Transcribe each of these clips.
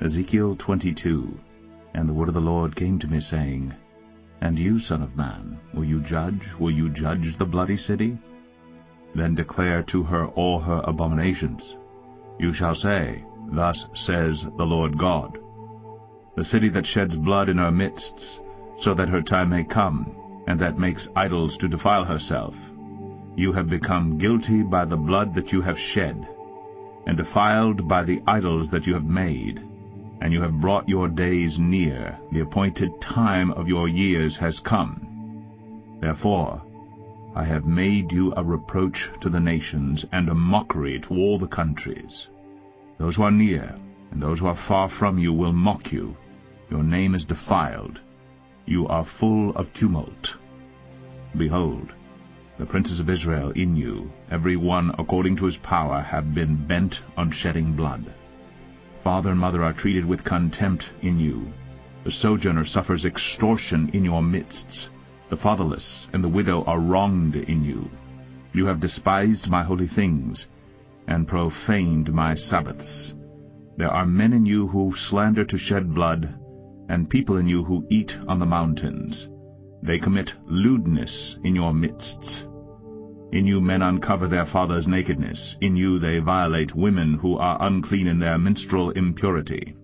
Ezekiel 22. And the word of the Lord came to me, saying, And you, son of man, will you judge the bloody city? Then declare to her all her abominations. You shall say, Thus says the Lord God, The city that sheds blood in her midst, so that her time may come, and that makes idols to defile herself. You have become guilty by the blood that you have shed, and defiled by the idols that you have made, and you have brought your days near, the appointed time of your years has come. Therefore I have made you a reproach to the nations, and a mockery to all the countries. Those who are near and those who are far from you will mock you. Your name is defiled. You are full of tumult. Behold, the princes of Israel in you, every one according to his power, have been bent on shedding blood. Father and mother are treated with contempt in you. The sojourner suffers extortion in your midst. The fatherless and the widow are wronged in you. You have despised my holy things, and profaned my Sabbaths. There are men in you who slander to shed blood, and people in you who eat on the mountains. They commit lewdness in your midst. In you men uncover their fathers' nakedness. In you they violate women who are unclean in their menstrual impurity.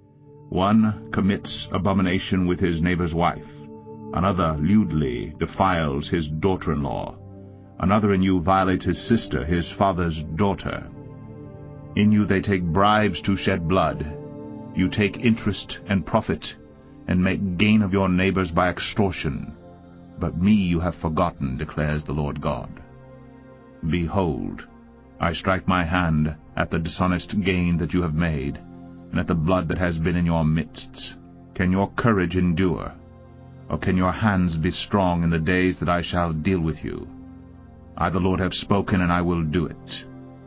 One commits abomination with his neighbor's wife. Another lewdly defiles his daughter-in-law. Another in you violates his sister, his father's daughter. In you they take bribes to shed blood. You take interest and profit, and make gain of your neighbors by extortion. But me you have forgotten, declares the Lord God. Behold, I strike my hand at the dishonest gain that you have made, and at the blood that has been in your midst. Can your courage endure? Or can your hands be strong in the days that I shall deal with you? I, the Lord, have spoken, and I will do it.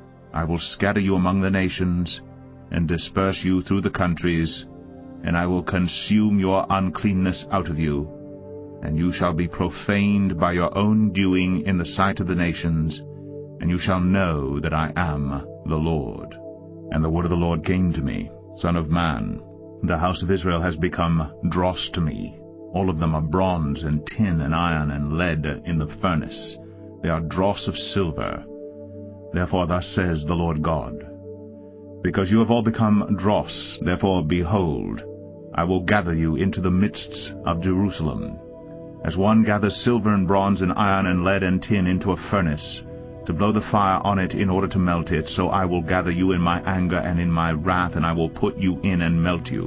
I will scatter you among the nations, and disperse you through the countries, and I will consume your uncleanness out of you, and you shall be profaned by your own doing in the sight of the nations, and you shall know that I am the Lord. And the word of the Lord came to me, Son of man, the house of Israel has become dross to me. All of them are bronze and tin and iron and lead in the furnace. They are dross of silver. Therefore thus says the Lord God, Because you have all become dross, therefore, behold, I will gather you into the midst of Jerusalem. As one gathers silver and bronze and iron and lead and tin into a furnace, to blow the fire on it in order to melt it, so I will gather you in my anger and in my wrath, and I will put you in and melt you.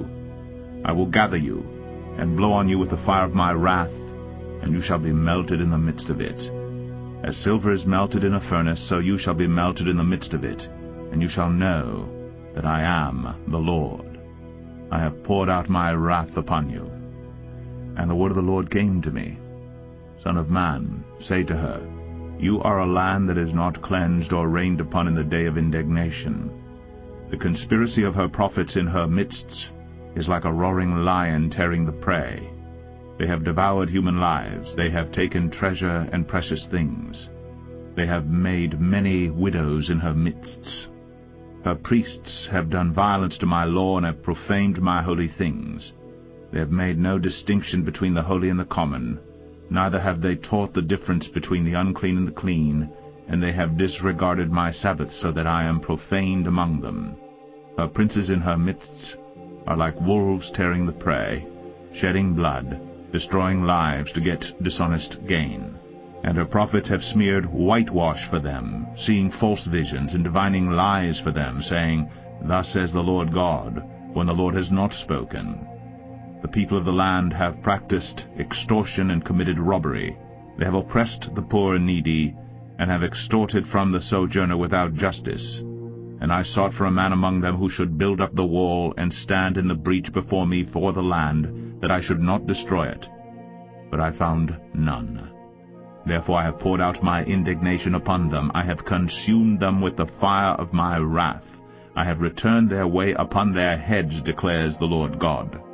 I will gather you, and blow on you with the fire of my wrath, and you shall be melted in the midst of it. As silver is melted in a furnace, so you shall be melted in the midst of it, and you shall know that I am the Lord. I have poured out my wrath upon you. And the word of the Lord came to me, Son of man, say to her, You are a land that is not cleansed or rained upon in the day of indignation. The conspiracy of her prophets in her midst is like a roaring lion tearing the prey. They have devoured human lives. They have taken treasure and precious things. They have made many widows in her midst. Her priests have done violence to my law and have profaned my holy things. They have made no distinction between the holy and the common. Neither have they taught the difference between the unclean and the clean, and they have disregarded my Sabbaths, so that I am profaned among them. Her princes in her midst are like wolves tearing the prey, shedding blood, destroying lives to get dishonest gain. And her prophets have smeared whitewash for them, seeing false visions and divining lies for them, saying, Thus says the Lord God, when the Lord has not spoken. The people of the land have practiced extortion and committed robbery. They have oppressed the poor and needy, and have extorted from the sojourner without justice. And I sought for a man among them who should build up the wall and stand in the breach before me for the land, that I should not destroy it. But I found none. Therefore I have poured out my indignation upon them. I have consumed them with the fire of my wrath. I have returned their way upon their heads, declares the Lord God.